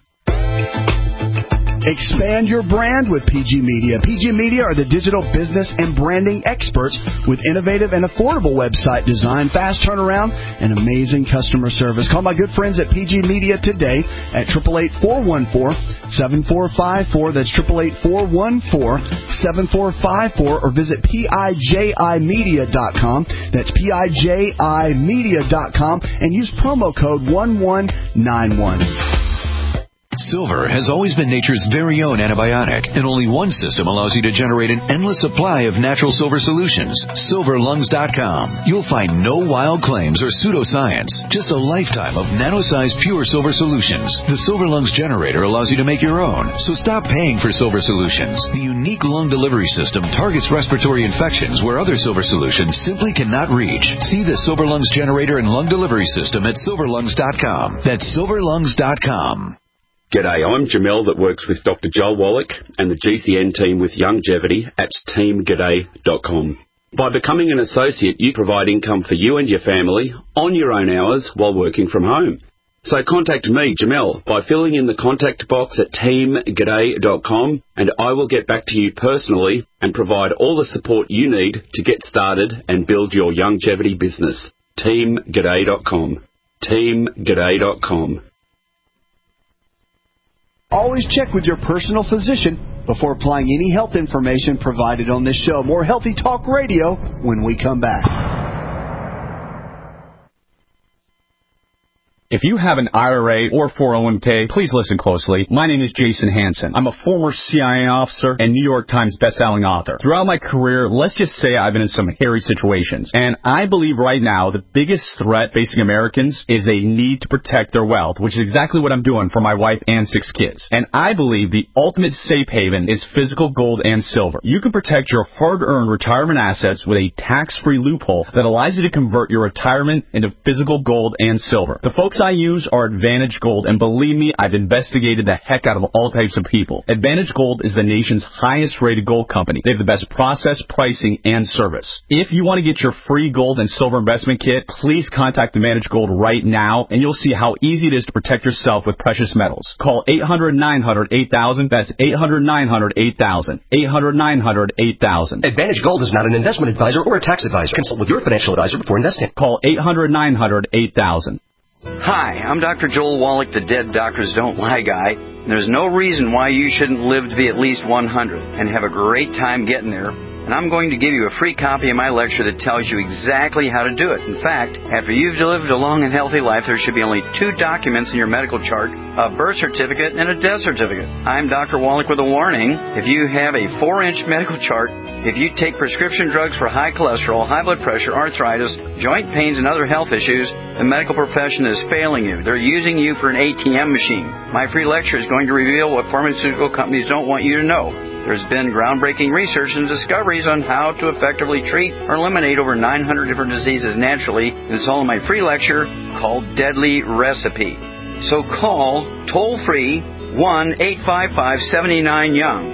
Expand your brand with P G Media. P G Media are the digital business and branding experts with innovative and affordable website design, fast turnaround, and amazing customer service. Call my good friends at P G Media today at eight eight eight, four one four, seven four five four. That's eight eight eight, four one four, seven four five four, or visit P I J I media dot com. That's P I J I media dot com and use promo code one one nine one. Silver has always been nature's very own antibiotic, and only one system allows you to generate an endless supply of natural silver solutions. silver lungs dot com. You'll find no wild claims or pseudoscience, just a lifetime of nano-sized pure silver solutions. The Silver Lungs generator allows you to make your own, so stop paying for silver solutions. The unique lung delivery system targets respiratory infections where other silver solutions simply cannot reach. See the Silver Lungs generator and lung delivery system at silver lungs dot com. That's silver lungs dot com. G'day, I'm Jamel that works with Doctor Joel Wallach and the G C N team with Longevity at team g'day dot com. By becoming an associate, you provide income for you and your family on your own hours while working from home. So contact me, Jamel, by filling in the contact box at team g'day dot com, and I will get back to you personally and provide all the support you need to get started and build your longevity business. team g'day dot com. team g'day dot com. Always check with your personal physician before applying any health information provided on this show. More Healthy Talk Radio when we come back. If you have an I R A or four oh one k, please listen closely. My name is Jason Hansen. I'm a former C I A officer and New York Times bestselling author. Throughout my career, let's just say I've been in some hairy situations. And I believe right now the biggest threat facing Americans is they need to protect their wealth, which is exactly what I'm doing for my wife and six kids. And I believe the ultimate safe haven is physical gold and silver. You can protect your hard-earned retirement assets with a tax-free loophole that allows you to convert your retirement into physical gold and silver. The folks I use are Advantage Gold, and believe me, I've investigated the heck out of all types of people. Advantage Gold is the nation's highest rated gold company. They have the best process, pricing, and service. If you want to get your free gold and silver investment kit, please contact Advantage Gold right now, and you'll see how easy it is to protect yourself with precious metals. Call eight hundred, nine hundred, eight thousand. That's eight hundred, nine hundred, eight thousand. eight hundred, nine hundred, eight thousand. Advantage Gold is not an investment advisor or a tax advisor. Consult with your financial advisor before investing. Call eight hundred, nine hundred, eight thousand. Hi, I'm Doctor Joel Wallach, the Dead Doctors Don't Lie guy. There's no reason why you shouldn't live to be at least one hundred and have a great time getting there. And I'm going to give you a free copy of my lecture that tells you exactly how to do it. In fact, after you've lived a long and healthy life, there should be only two documents in your medical chart, a birth certificate and a death certificate. I'm Doctor Wallach with a warning. If you have a four-inch medical chart, if you take prescription drugs for high cholesterol, high blood pressure, arthritis, joint pains, and other health issues, the medical profession is failing you. They're using you for an A T M machine. My free lecture is going to reveal what pharmaceutical companies don't want you to know. There's been groundbreaking research and discoveries on how to effectively treat or eliminate over nine hundred different diseases naturally, and it's all in my free lecture called Deadly Recipe. So call toll-free one eight five five, seven nine, young.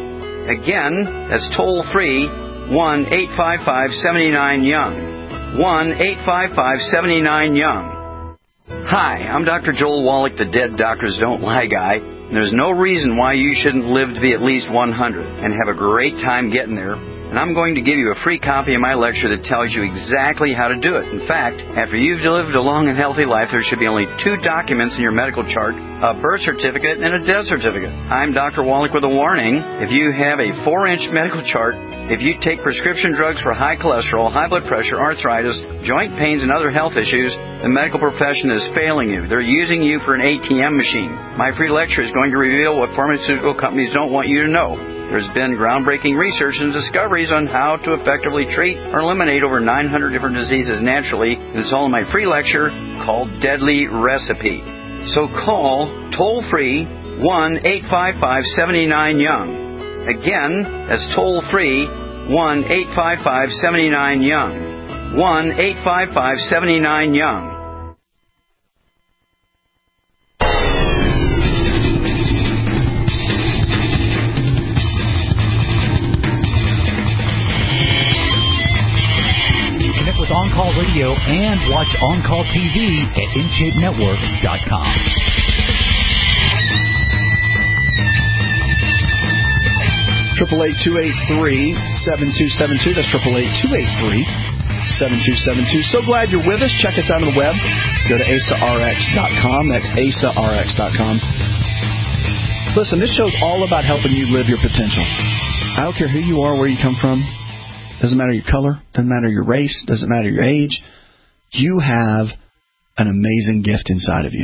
Again, that's toll-free one eight five five, seven nine, young. one eight five five, seven nine, young. Hi, I'm Doctor Joel Wallach, the Dead Doctors Don't Lie guy. There's no reason why you shouldn't live to be at least one hundred and have a great time getting there. and I'm going to give you a free copy of my lecture that tells you exactly how to do it. In fact, after you've lived a long and healthy life, there should be only two documents in your medical chart, a birth certificate and a death certificate. I'm Doctor Wallach with a warning. If you have a four-inch medical chart, if you take prescription drugs for high cholesterol, high blood pressure, arthritis, joint pains, and other health issues, the medical profession is failing you. They're using you for an A T M machine. My free lecture is going to reveal what pharmaceutical companies don't want you to know. There's been groundbreaking research and discoveries on how to effectively treat or eliminate over nine hundred different diseases naturally, and it's all in my free lecture called Deadly Recipe. So call toll-free one eight five five, seven nine, young. Again, that's toll-free one eight five five, seven nine, young. one eight five five, seven nine, young. On-Call Radio and watch On-Call T V at in shape network dot com. Triple eight two eight three seven two seven two. That's triple eight two eight three seven two seven two. So glad you're with us. Check us out on the web. Go to A S A R X dot com. That's A S A R X dot com. Listen, this show's all about helping you live your potential. I don't care who you are, where you come from. Doesn't matter your color, doesn't matter your race, doesn't matter your age. You have an amazing gift inside of you.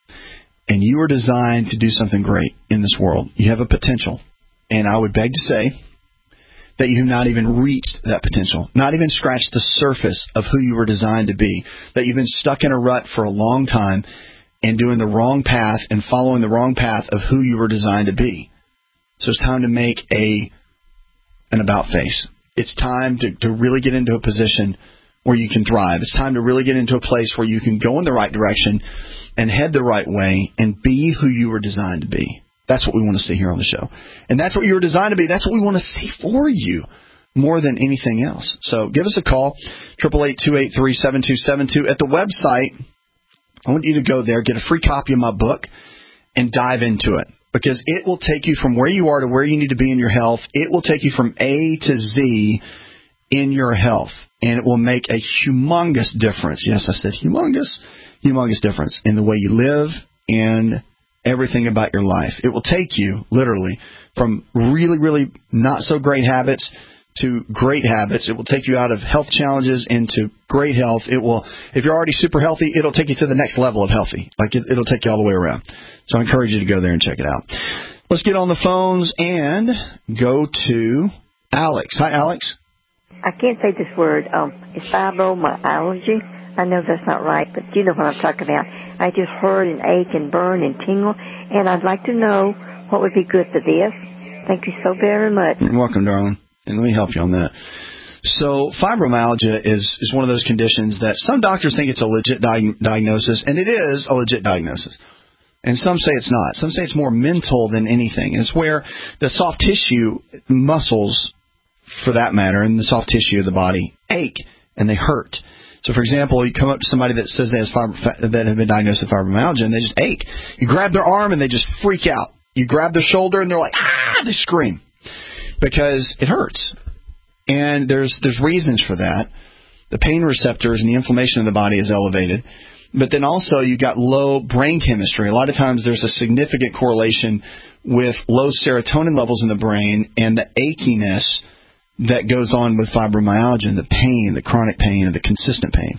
And you are designed to do something great in this world. You have a potential. And I would beg to say that you have not even reached that potential, not even scratched the surface of who you were designed to be, that you've been stuck in a rut for a long time and doing the wrong path and following the wrong path of who you were designed to be. So it's time to make a an about face. It's time to, to really get into a position where you can thrive. It's time to really get into a place where you can go in the right direction and head the right way and be who you were designed to be. That's what we want to see here on the show. And that's what you were designed to be. That's what we want to see for you more than anything else. So give us a call, eight eight eight, two eight three, seven two seven two. At the website, I want you to go there, get a free copy of my book, and dive into it. Because it will take you from where you are to where you need to be in your health. It will take you from A to Z in your health. And it will make a humongous difference. Yes, I said humongous. Humongous difference in the way you live and everything about your life. It will take you, literally, from really, really not so great habits to great habits. It will take you out of health challenges into great health. It will, if you're already super healthy, it'll take you to the next level of healthy. Like it, it'll take you all the way around. So I encourage you to go there and check it out. Let's get on the phones and go to Alex. Hi, Alex. I can't say this word. Um, it's fibromyalgia. I know that's not right, but you know what I'm talking about. I just heard an ache and burn and tingle, and I'd like to know what would be good for this. Thank you so very much. You're welcome, darling. And let me help you on that. So fibromyalgia is, is one of those conditions that some doctors think it's a legit di- diagnosis, and it is a legit diagnosis. And some say it's not. Some say it's more mental than anything. It's where the soft tissue, muscles, for that matter, and the soft tissue of the body ache and they hurt. So, for example, you come up to somebody that says they has fibro- that have been diagnosed with fibromyalgia, and they just ache. You grab their arm, and they just freak out. You grab their shoulder, and they're like, ah, they scream because it hurts. And there's there's reasons for that. The pain receptors and the inflammation of the body is elevated. But then also you've got low brain chemistry. A lot of times there's a significant correlation with low serotonin levels in the brain and the achiness that goes on with fibromyalgia, and the pain, the chronic pain, and the consistent pain.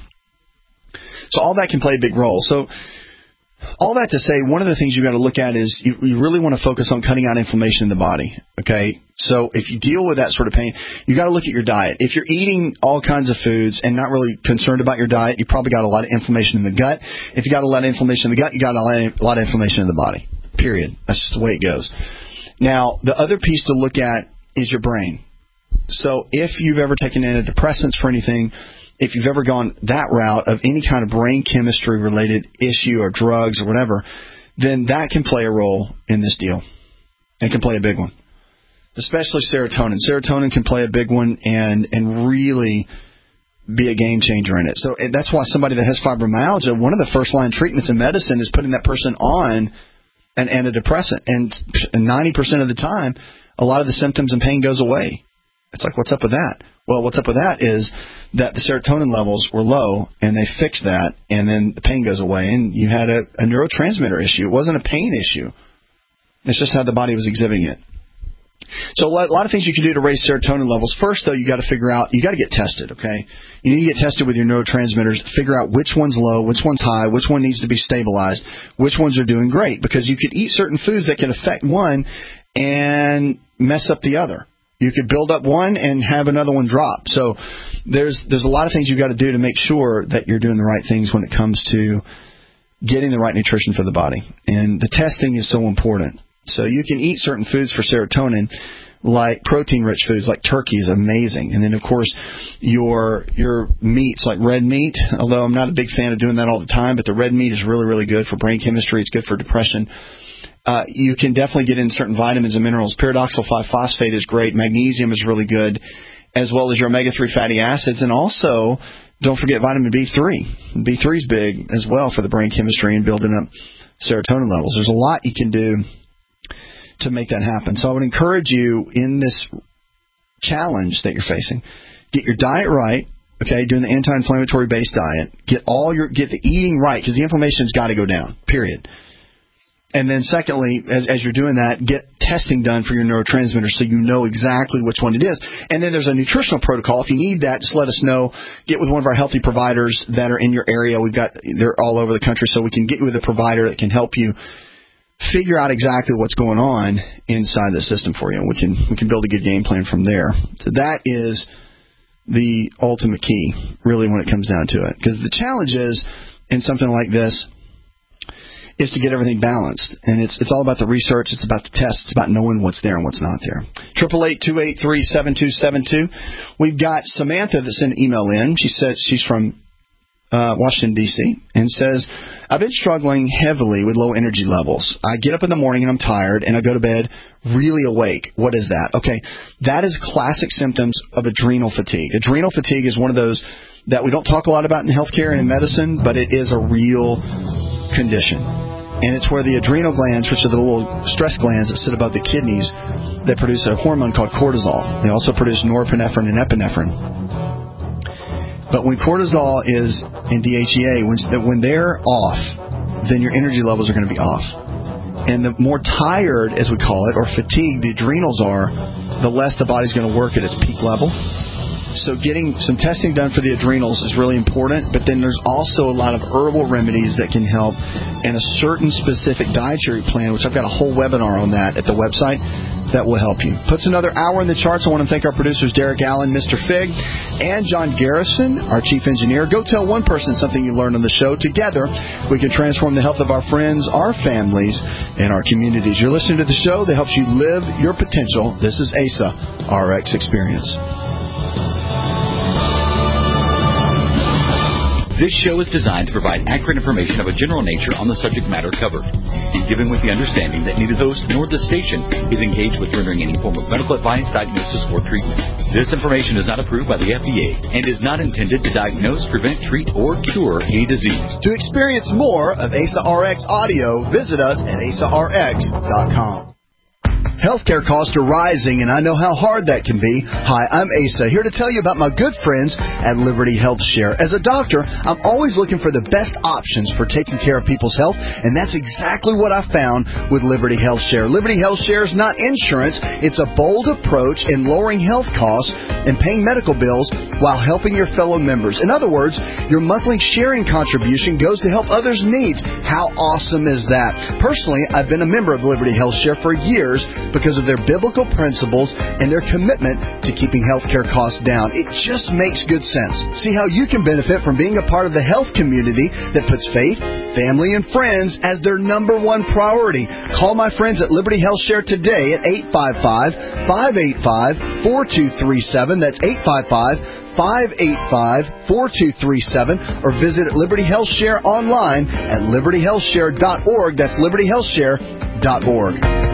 So all that can play a big role. So all that to say, one of the things you've got to look at is you, you really want to focus on cutting out inflammation in the body. Okay? So if you deal with that sort of pain, you got to look at your diet. If you're eating all kinds of foods and not really concerned about your diet, you probably got a lot of inflammation in the gut. If you got a lot of inflammation in the gut, you got a lot of, a lot of inflammation in the body. Period. That's just the way it goes. Now, the other piece to look at is your brain. So if you've ever taken antidepressants for anything, if you've ever gone that route of any kind of brain chemistry related issue or drugs or whatever, then that can play a role in this deal. It can play a big one. Especially serotonin. Serotonin can play a big one and, and really be a game changer in it. So that's why somebody that has fibromyalgia, one of the first line treatments in medicine is putting that person on an antidepressant. And ninety percent of the time, a lot of the symptoms and pain goes away It's like, what's up with that? Well, what's up with that is that the serotonin levels were low, and they fixed that, and then the pain goes away, and you had a, a neurotransmitter issue. It wasn't a pain issue. It's just how the body was exhibiting it. So a lot of things you can do to raise serotonin levels. First, though, you got to figure out, you got to get tested, okay? You need to get tested with your neurotransmitters, figure out which one's low, which one's high, which one needs to be stabilized, which ones are doing great, because you could eat certain foods that can affect one and mess up the other. You could build up one and have another one drop. So there's there's a lot of things you've got to do to make sure that you're doing the right things when it comes to getting the right nutrition for the body. And the testing is so important. So you can eat certain foods for serotonin, like protein-rich foods, like turkey is amazing. And then, of course, your your meats, like red meat, although I'm not a big fan of doing that all the time, but the red meat is really, really good for brain chemistry. It's good for depression. Uh, you can definitely get in certain vitamins and minerals. Pyridoxal five phosphate is great. Magnesium is really good, as well as your omega three fatty acids. And also, don't forget vitamin B three. B three is big as well for the brain chemistry and building up serotonin levels. There's a lot you can do to make that happen. So I would encourage you in this challenge that you're facing, get your diet right, okay, doing the anti-inflammatory based diet, get all your get the eating right, because the inflammation's got to go down, period. And then secondly, as, as you're doing that, get testing done for your neurotransmitters so you know exactly which one it is. And then there's a nutritional protocol. If you need that, just let us know. Get with one of our healthy providers that are in your area. We've got, they're all over the country, so we can get you with a provider that can help you figure out exactly what's going on inside the system for you. And we can we can build a good game plan from there. So that is the ultimate key, really, when it comes down to it. Because the challenge is, in something like this, is to get everything balanced. And it's it's all about the research. It's about the tests. It's about knowing what's there and what's not there. eight eight eight, two eight three, seven two seven two. We've got Samantha that sent an email in. She says she's from uh, Washington, D C, and says, I've been struggling heavily with low energy levels. I get up in the morning and I'm tired, and I go to bed really awake. What is that? Okay, that is classic symptoms of adrenal fatigue. Adrenal fatigue is one of those that we don't talk a lot about in healthcare and in medicine, but it is a real condition. And it's where the adrenal glands, which are the little stress glands that sit above the kidneys, that produce a hormone called cortisol. They also produce norepinephrine and epinephrine. But when cortisol is in D H E A, when, when they're off, then your energy levels are going to be off. And the more tired, as we call it, or fatigued the adrenals are, the less the body's going to work at its peak level. So getting some testing done for the adrenals is really important, but then there's also a lot of herbal remedies that can help, and a certain specific dietary plan, which I've got a whole webinar on that at the website, that will help you. Puts another hour in the charts. I want to thank our producers, Derek Allen, Mister Fig, and John Garrison, our chief engineer. Go tell one person something you learned on the show. Together, we can transform the health of our friends, our families, and our communities. You're listening to the show that helps you live your potential. This is A S A R X Experience. This show is designed to provide accurate information of a general nature on the subject matter covered, given with the understanding that neither the host nor the station is engaged with rendering any form of medical advice, diagnosis, or treatment. This information is not approved by the F D A and is not intended to diagnose, prevent, treat, or cure any disease. To experience more of A S A R X audio, visit us at A S A R X dot com. Healthcare costs are rising, and I know how hard that can be. Hi, I'm Asa, here to tell you about my good friends at Liberty Health Share. As a doctor, I'm always looking for the best options for taking care of people's health, and that's exactly what I found with Liberty Health Share. Liberty Health Share is not insurance. It's a bold approach in lowering health costs and paying medical bills while helping your fellow members. In other words, your monthly sharing contribution goes to help others' needs. How awesome is that? Personally, I've been a member of Liberty Health Share for years because of their biblical principles and their commitment to keeping healthcare costs down. It just makes good sense. See how you can benefit from being a part of the health community that puts faith, family, and friends as their number one priority. Call my friends at Liberty Health Share today at eight five five, five eight five, four two three seven. That's eight five five, five eight five, four two three seven, or visit Liberty Health Share online at liberty health share dot org. That's liberty health share dot org.